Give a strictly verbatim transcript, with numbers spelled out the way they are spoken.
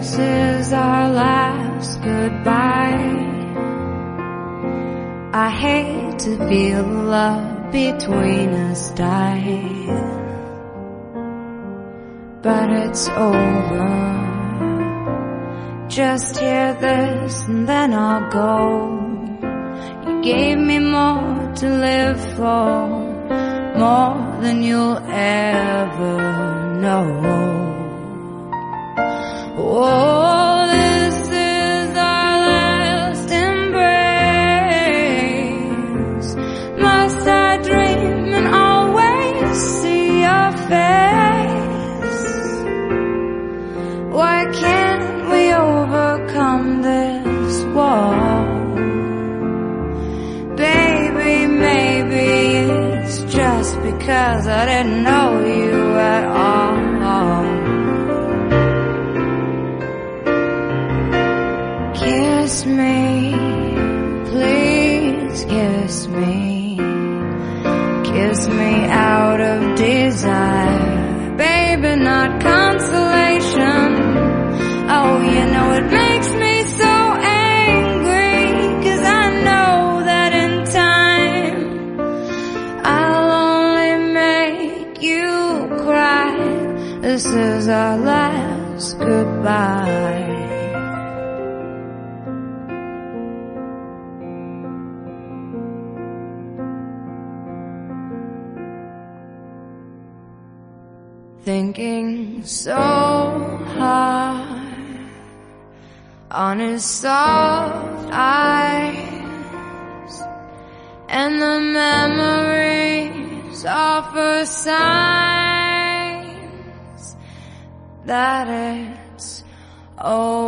this is our last goodbye. I hate to feel the love between us die, but it's over. Just hear this and then I'll go. You gave me more to live for, more than you'll ever know. Oh, this is our last embrace. Must I dream and always see your face? Why can't we overcome this wall? Baby, maybe it's just because I didn't know you at all. Kiss me, please kiss me. Kiss me out of desire, baby, not consolation. Oh, you know it makes me so angry, 'cause I know that in time I'll only make you cry. This is our last goodbye. Thinking so hard on his soft eyes, and the memories offer signs that it's over.